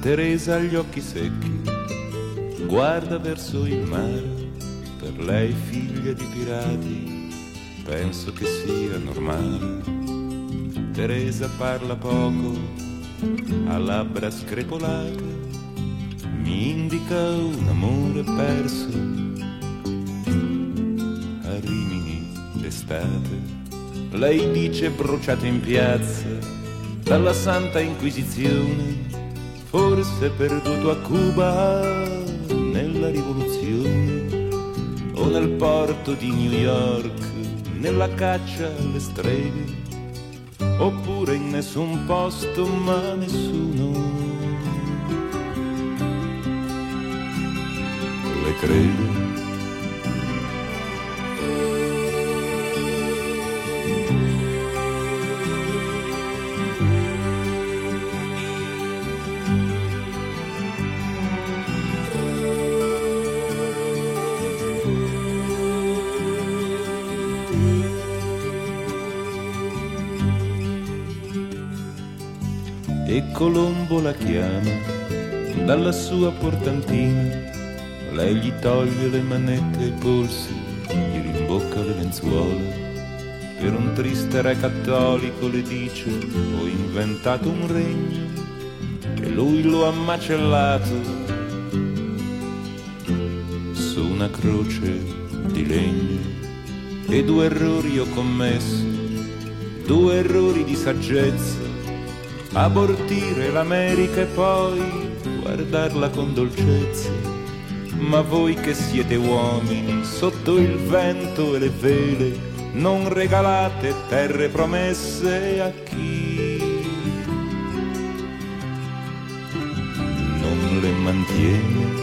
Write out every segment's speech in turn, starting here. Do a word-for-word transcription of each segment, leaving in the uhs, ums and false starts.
Teresa ha gli occhi secchi, guarda verso il mare, per lei figlia di pirati, penso che sia normale. Teresa parla poco, ha labbra screpolate, mi indica un amore perso a Rimini d'estate. Lei dice bruciato in piazza dalla Santa Inquisizione, forse perduto a Cuba nella rivoluzione, o nel porto di New York nella caccia alle streghe, oppure in nessun posto ma nessuno le crede. E Colombo la chiama dalla sua portantina, lei gli toglie le manette ai polsi, gli rimbocca le lenzuola. Per un triste re cattolico le dice: ho inventato un regno e lui lo ha macellato su una croce di legno. E due errori ho commesso, due errori di saggezza: abortire l'America e poi guardarla con dolcezza. Ma voi che siete uomini, sotto il vento e le vele, non regalate terre promesse a chi non le mantiene.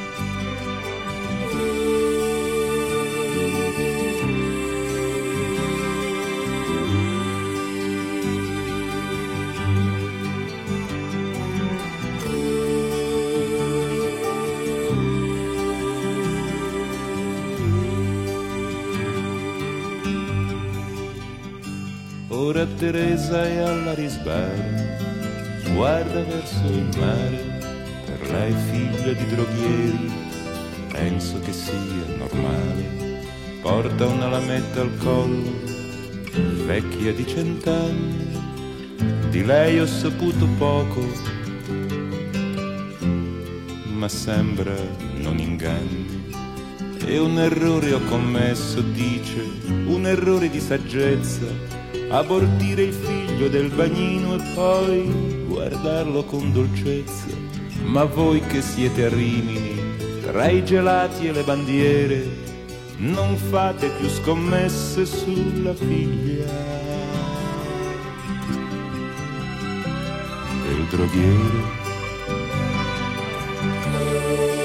Ora Teresa è all'Arisbar, guarda verso il mare, per lei figlia di droghieri, penso che sia normale. Porta una lametta al collo, vecchia di cent'anni, di lei ho saputo poco, ma sembra non inganni. E un errore ho commesso, dice, un errore di saggezza: abortire il figlio del bagnino e poi guardarlo con dolcezza. Ma voi che siete a Rimini, tra i gelati e le bandiere, non fate più scommesse sulla figlia del droghiere.